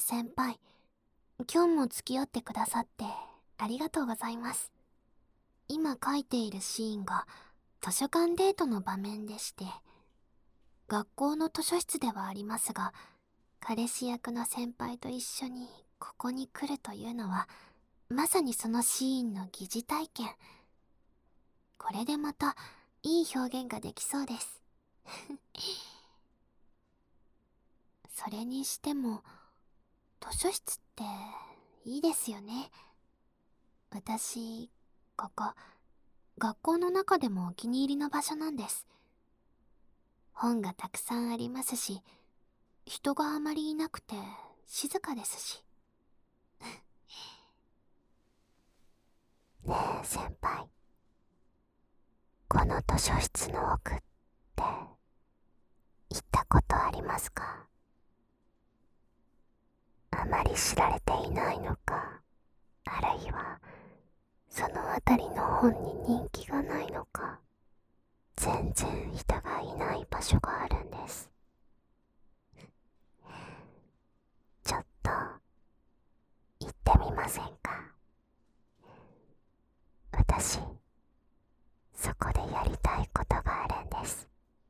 先輩、今日も付き合ってくださってありがとうございます。今書いているシーンが図書館デートの場面でして、学校の図書室ではありますが、彼氏役の先輩と一緒にここに来るというのは、まさにそのシーンの疑似体験。これでまたいい表現ができそうです。それにしても、図書室っていいですよね。私、ここ、学校の中でもお気に入りの場所なんです。本がたくさんありますし、人があまりいなくて静かですし。 ねえ先輩、この図書室の奥って行ったことありますか？あまり知られていないのか、あるいはそのあたりの本に人気がないのか、全然人がいない場所があるんです。ちょっと行ってみませんか？私、そこでやりたいことがあるんです。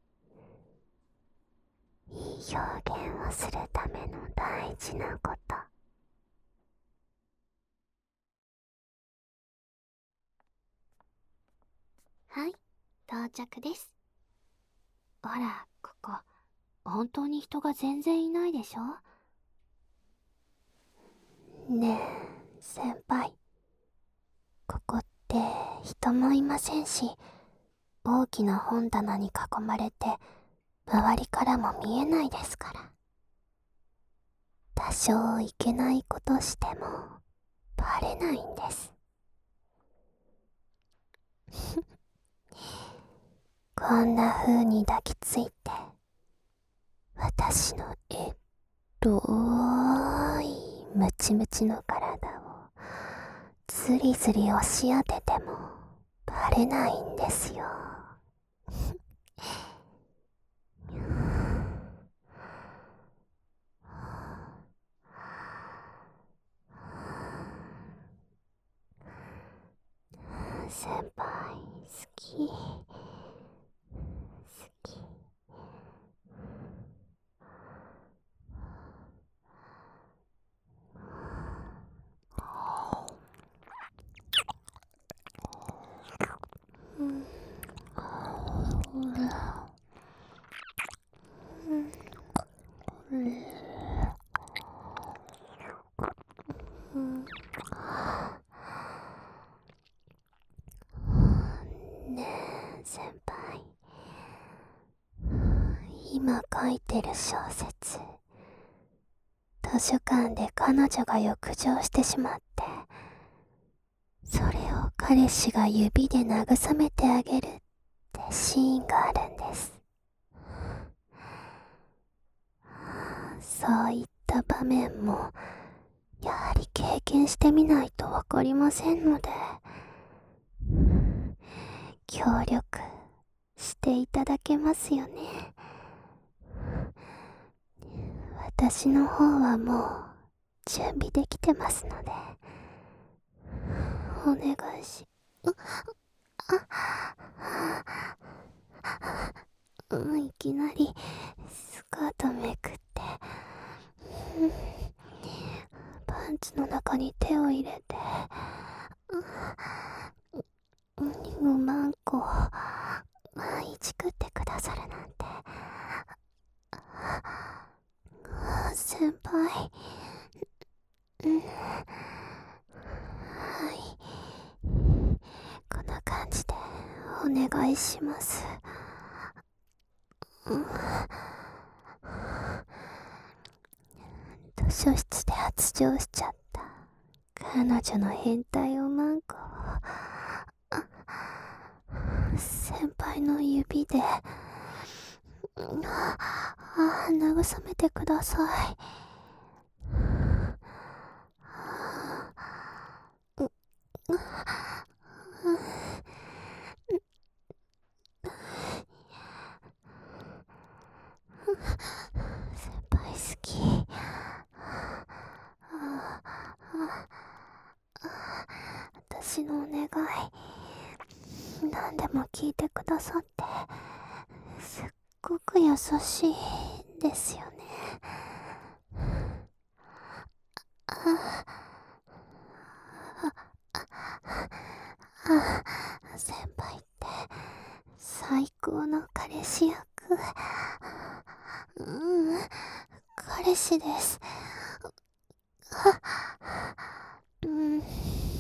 いい表現をするための大事なこと。 はい、到着です。ほら、ここ、本当に人が全然いないでしょ？ ねえ先輩、ここって人もいませんし、大きな本棚に囲まれて周りからも見えないですから。多少いけないことしてもバレないんです。こんな風に抱きついて、私のろいムチムチの体をズリズリ押し当ててもバレないんですよ。先輩、好き。好き。ねえ先輩、今書いてる小説、図書館で彼女が浴場してしまって、それを彼氏が指で慰めてあげるってシーンがあるんです。そういった場面もやはり経験してみないとわかりませんので、協力していただけますよね。私の方はもう準備できてますので、お願いし、いきなりスカートめくって、パンツの中に手を入れて、5万個いちくってくださるなんて。先輩、はい、こんな感じでお願いします。図書室で発情しちゃった彼女の変態おまんこを先輩の指で慰めてください。先輩好き。 私のお願い、何でも聞いてくださって、すっごく優しいですよね。先輩って最高の彼氏役。彼氏です。うん、好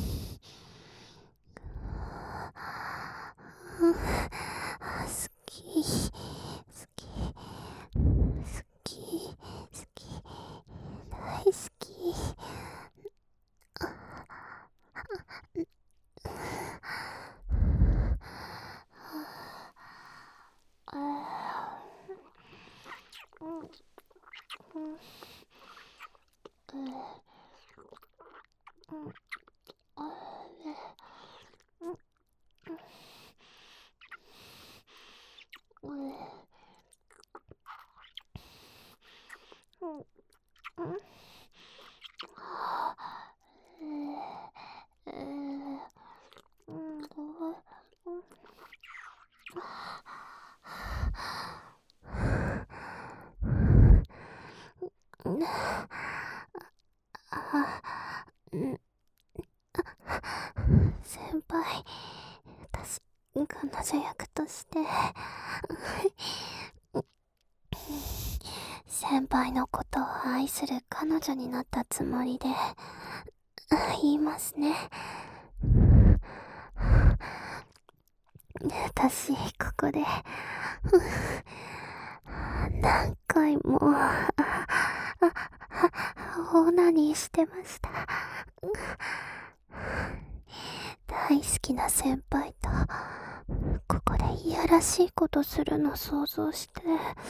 き、好き、好き、好き、大好き。先輩、私、彼女役として先輩のことを愛する彼女になったつもりで言いますね。私、ここで何回もオナニーしてました。大好きな先輩とここでいやらしいことするの想像して、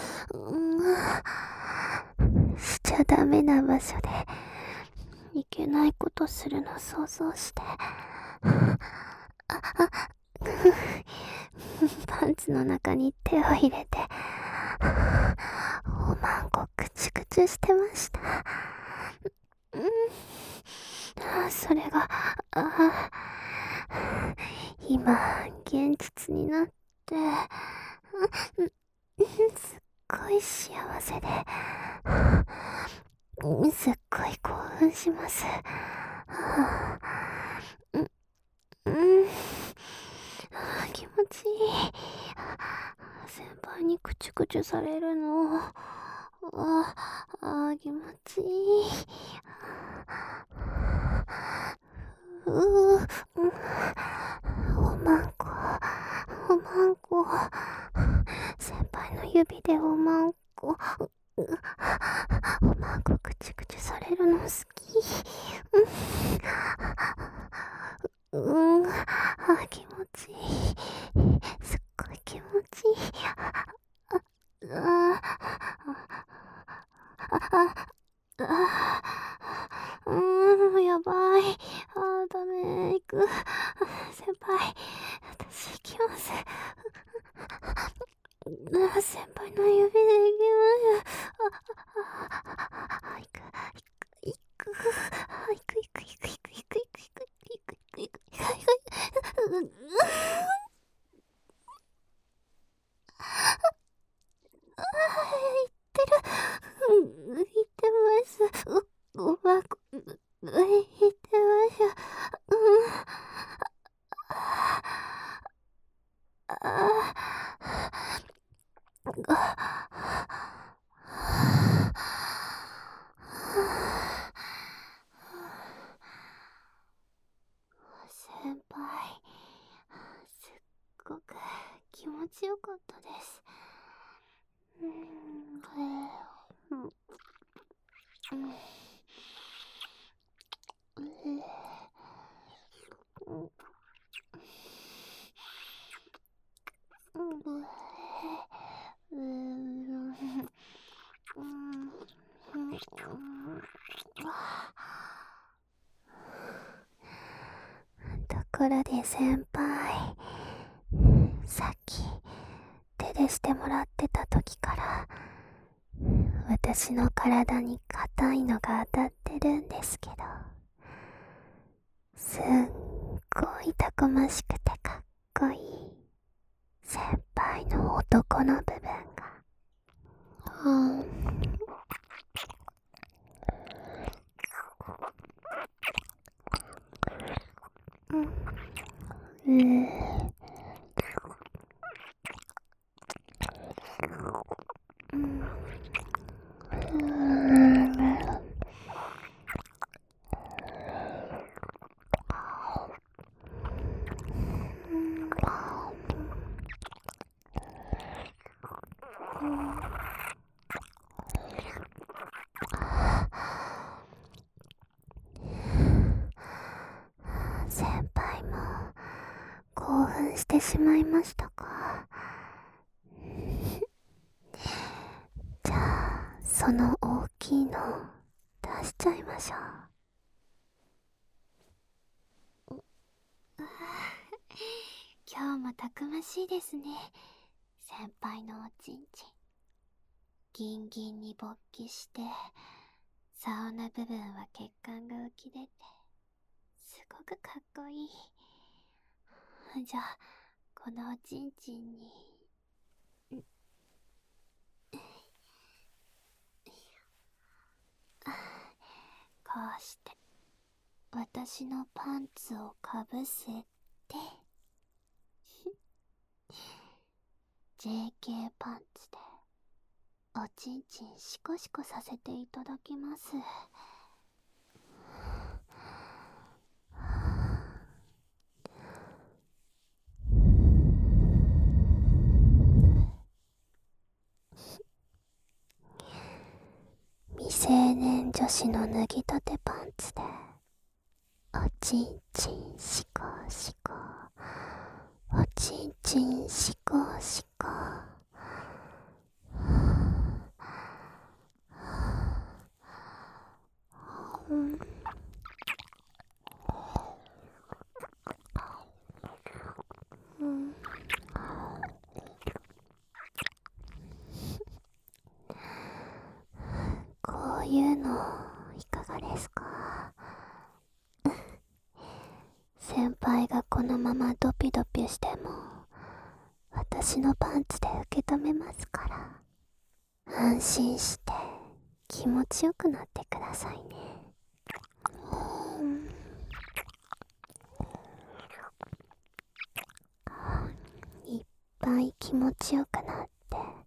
しちゃダメな場所でいけないことするの想像してパンツの中に手を入れておまんこくちくちしてました。それが今現実になってすっごい幸せで、すっごい興奮します。気持ちいい。先輩にクチュクチュされるの気持ちいい。おまんこ、おまんこ。先輩の指でおまんこ、おまんこくちくちされるの好き。気持ちいい。すっごい気持ちいい。やばい。ダメ。行く。先輩、私行きます。先輩の指で行きます。行く。言ってます。おばこ、言ってます。先輩、すっごく気持ちよかったです。ところで先輩、さっき手でしてもらってた時から私の体に硬いのが当たってるんですけど、 すっごいたくましくてかっこいい先輩の男の部分が、うん、先輩も興奮してしまいましたか。じゃあその大きいの出しちゃいましょう。 今日もたくましいですね、先輩のおちんちん。ギンギンに勃起して、竿の部分は血管が浮き出て、すごくかっこいい。じゃあ、このおちんちんに、こうして、私のパンツをかぶせて、JK パンツで、おちんちんシコシコさせていただきます。 未成年女子の脱ぎたてパンツでおちんちんシコシコ、おちんちんシコシコ、こういうのいかがですか。先輩がこのままドピドピしても私のパンツで受け止めますから、安心して気持ちよくなってくださいね。いっぱい気持ちよくなって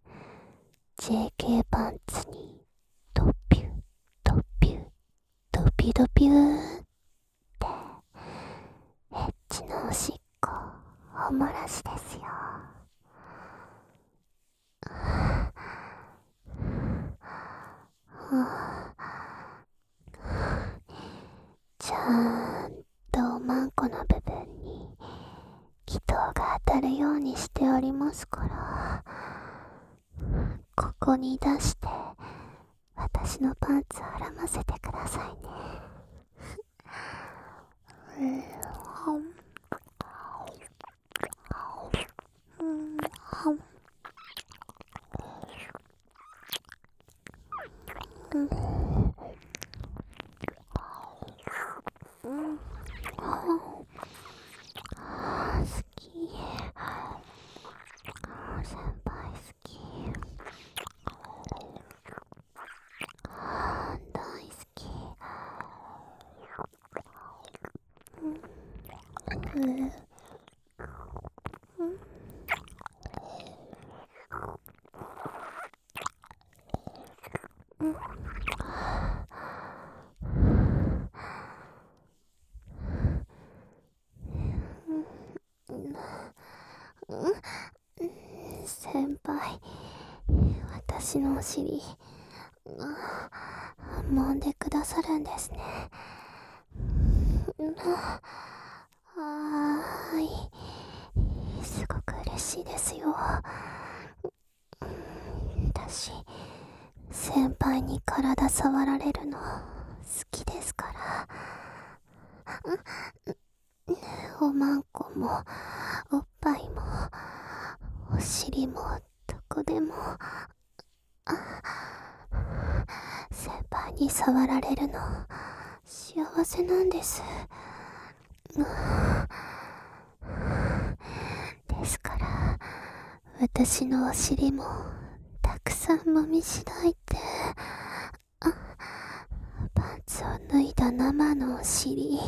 JK パンツにドピュドピュドピドピューってエッチなおしっこおもらしですよ。ちゃんとおまんこの部分に気筒が当たるようにしておりますから、ここに出して私のパンツ絡ませてくださいね。好き、先輩好き、大好き。先輩、私のお尻揉んでくださるんですね。はい、すごく嬉しいですよ。私先輩に体触られるの好きですから。おまんこもおっぱいもお尻もどこでも先輩に触られるの幸せなんです。 ですから私のお尻もたくさん揉みしないて。パンツを脱いだ生のお尻、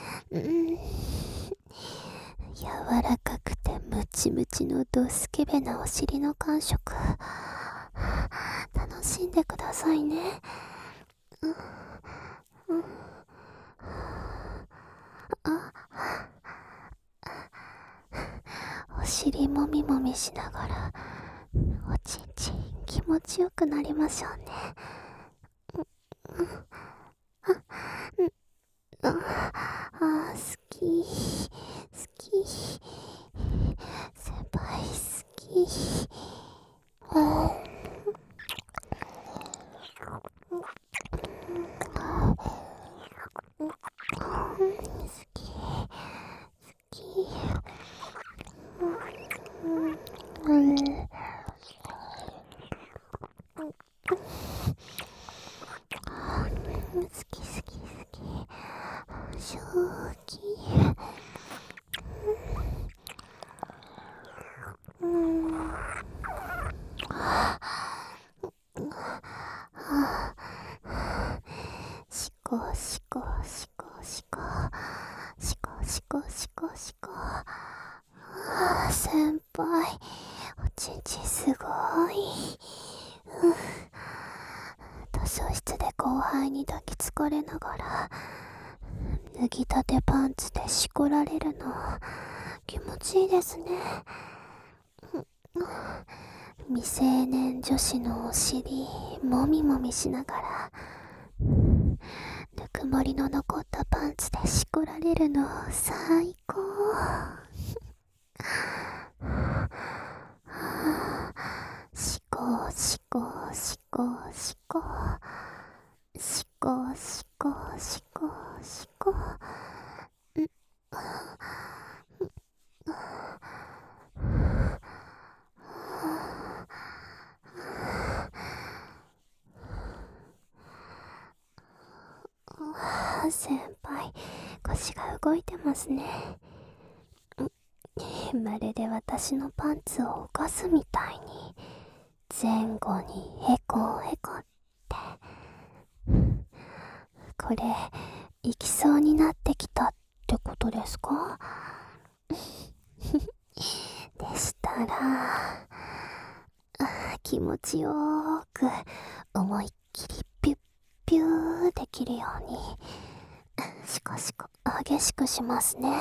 柔らかくてムチムチのドスケベなお尻の感触、楽しんでくださいね。お尻もみもみしながらおちんちん気持ちよくなりましょうね。好き好き、先輩好き。正気。しこしこしこしこしこしこしこしこ。先輩おちんちんすごい。図書室で後輩に抱きつかれながら脱ぎたてパンツでしこられるの気持ちいいですね。未成年女子のお尻もみもみしながらぬくもりの残ったパンツでしこられるの最高。しこしこしこしこしこしこしこしこ。先輩腰が動いてますね。まるで私のパンツを浮かすみたいに前後にへこへこって。これ行きそうになってきたってことですか？でしたら気持ちよーく思いっきりピュッピューできるようにシコシコ激しくしますね。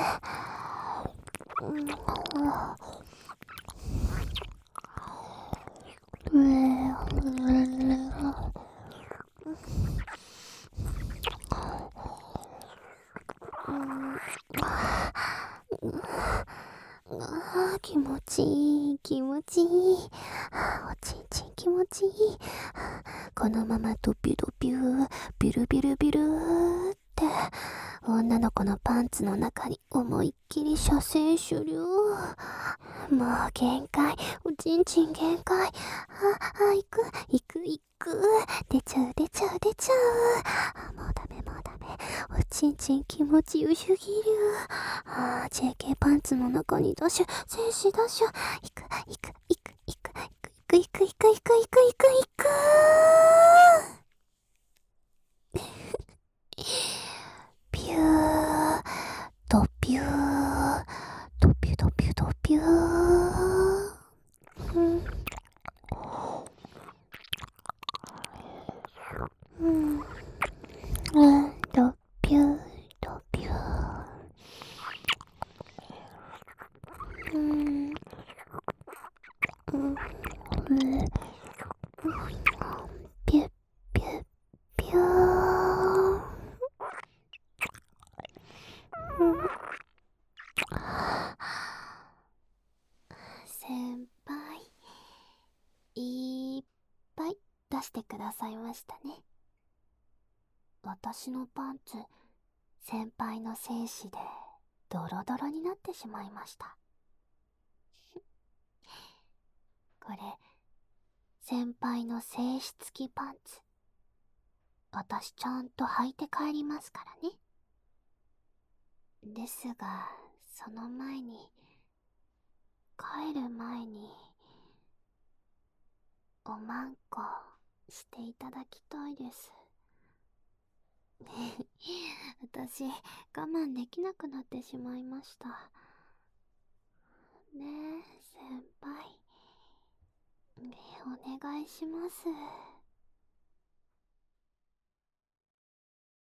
気持ちいい気持ちいい。おちんちん気持ちいい。このままドピュドピュビュルビュルビュルーって女の子のパンツの中に思いっきり射精手榴。もう限界、おちんちん限界。行く行く行く、出ちゃう出ちゃう出ちゃう。もうダメもうダメ、おちんちん気持ちよすぎる。JK パンツの中にダッシュ精子ダッシュ。行く行く行く行く行く行く行く行く行く行く行く。ピュードピュードピュドピュドピュー。ドピュードピュー。ピュッピュッピュー。先輩いっぱい出してくださいましたね。私のパンツ先輩の精子でドロドロになってしまいました。これ先輩の精子付きパンツ、私ちゃんと履いて帰りますからね。 ですが、その前に、帰る前に、おまんこしていただきたいです。私、我慢できなくなってしまいました。ねえ、先輩。お願いします。